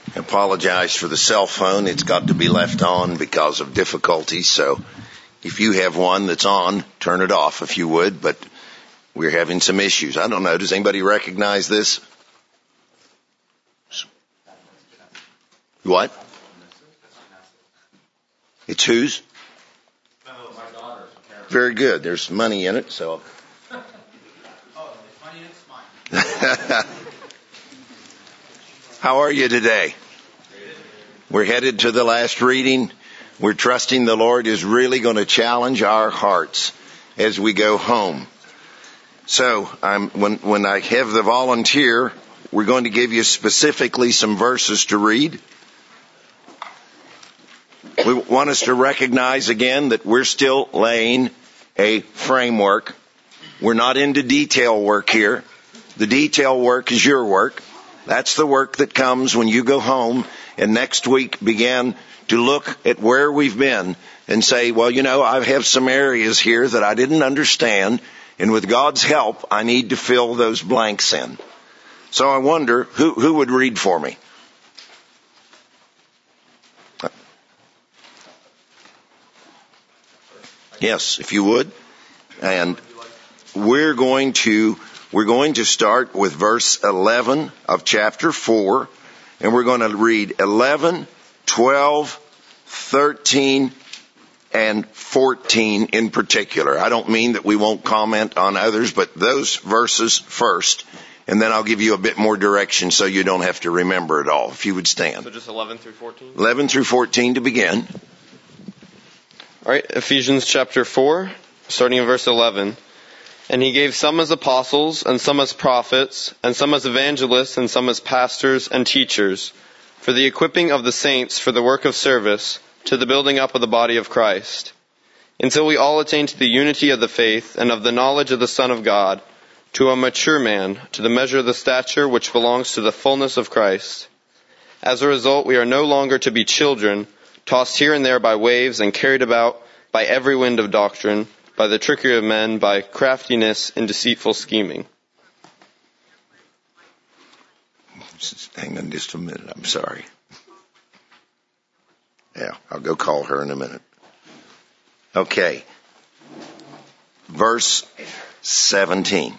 I apologize for the cell phone. It's got to be left on because of difficulties. So if you have one that's on, turn it off if you would. But we're having some issues. I don't know. Does anybody recognize this? What? It's whose? My daughter's. Very good. There's money in it, so. Oh, it's money and it's mine. How are you today? We're headed to the last reading. We're trusting the Lord is really going to challenge our hearts as we go home. So when I have the volunteer, we're going to give you specifically some verses to read. We want us to recognize again that we're still laying a framework. We're not into detail work here. The detail work is your work. That's the work that comes when you go home and next week begin to look at where we've been and say, well, I have some areas here that I didn't understand, and with God's help, I need to fill those blanks in. So I wonder, who would read for me? Yes, if you would. And we're going to start with verse 11 of chapter 4, and we're going to read 11, 12, 13, and 14 in particular. I don't mean that we won't comment on others, but those verses first, and then I'll give you a bit more direction so you don't have to remember it all. If you would stand. So just 11 through 14? 11 through 14 to begin. All right, Ephesians chapter 4, starting in verse 11. And he gave some as apostles, and some as prophets, and some as evangelists, and some as pastors and teachers, for the equipping of the saints for the work of service, to the building up of the body of Christ, until we all attain to the unity of the faith and of the knowledge of the Son of God, to a mature man, to the measure of the stature which belongs to the fullness of Christ. As a result, we are no longer to be children, tossed here and there by waves and carried about by every wind of doctrine, by the trickery of men, by craftiness and deceitful scheming. Hang on just a minute. I'm sorry. Yeah, I'll go call her in a minute. Okay. Verse 17.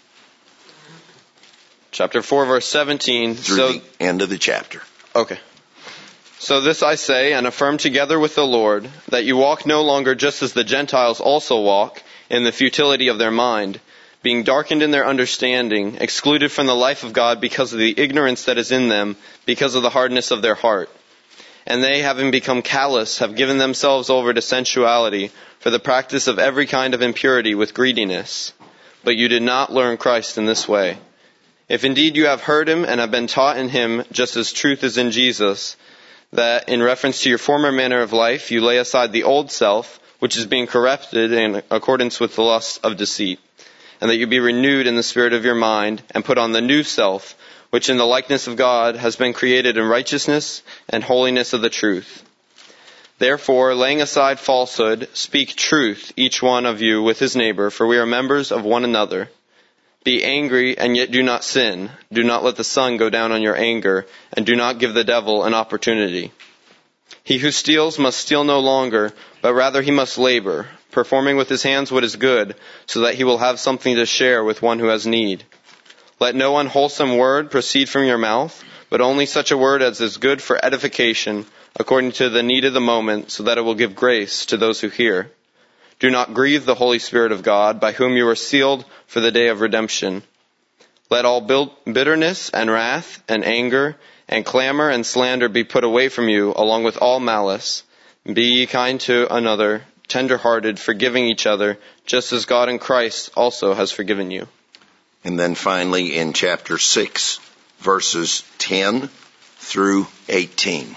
Chapter 4, verse 17. Through the end of the chapter. Okay. So this I say and affirm together with the Lord, that you walk no longer just as the Gentiles also walk, in the futility of their mind, being darkened in their understanding, excluded from the life of God because of the ignorance that is in them, because of the hardness of their heart. And they, having become callous, have given themselves over to sensuality, for the practice of every kind of impurity with greediness. But you did not learn Christ in this way. If indeed you have heard him and have been taught in him, just as truth is in Jesus, that in reference to your former manner of life, you lay aside the old self, which is being corrupted in accordance with the lusts of deceit, and that you be renewed in the spirit of your mind, and put on the new self, which in the likeness of God has been created in righteousness and holiness of the truth. Therefore, laying aside falsehood, speak truth, each one of you with his neighbor, for we are members of one another. Be angry, and yet do not sin. Do not let the sun go down on your anger, and do not give the devil an opportunity. He who steals must steal no longer, but rather he must labor, performing with his hands what is good, so that he will have something to share with one who has need. Let no unwholesome word proceed from your mouth, but only such a word as is good for edification, according to the need of the moment, so that it will give grace to those who hear. Do not grieve the Holy Spirit of God, by whom you are sealed for the day of redemption. Let all bitterness and wrath and anger and clamor and slander be put away from you, along with all malice. Be ye kind to another, tender-hearted, forgiving each other, just as God in Christ also has forgiven you. And then finally in chapter 6, verses 10 through 18.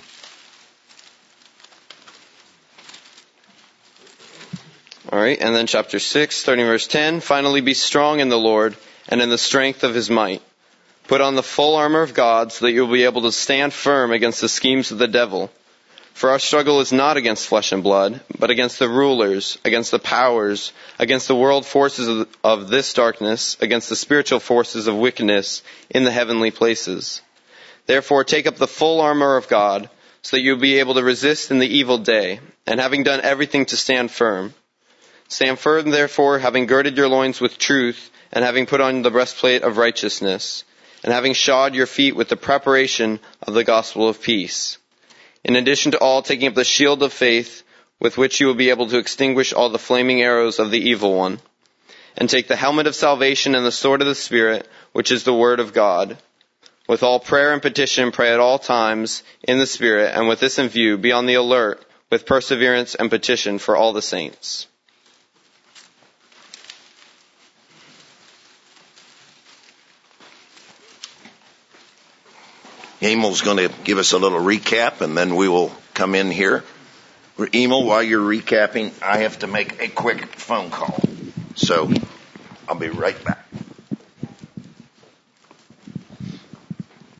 All right, and then chapter 6, starting verse 10. Finally be strong in the Lord and in the strength of his might. Put on the full armor of God so that you will be able to stand firm against the schemes of the devil. For our struggle is not against flesh and blood, but against the rulers, against the powers, against the world forces of this darkness, against the spiritual forces of wickedness in the heavenly places. Therefore, take up the full armor of God, so that you will be able to resist in the evil day, and having done everything to stand firm. Stand firm, therefore, having girded your loins with truth, and having put on the breastplate of righteousness, and having shod your feet with the preparation of the gospel of peace. In addition to all, taking up the shield of faith, with which you will be able to extinguish all the flaming arrows of the evil one. And take the helmet of salvation and the sword of the Spirit, which is the word of God. With all prayer and petition, pray at all times in the Spirit, and with this in view, be on the alert with perseverance and petition for all the saints. Emil's going to give us a little recap, and then we will come in here. Emil, while you're recapping, I have to make a quick phone call. So I'll be right back.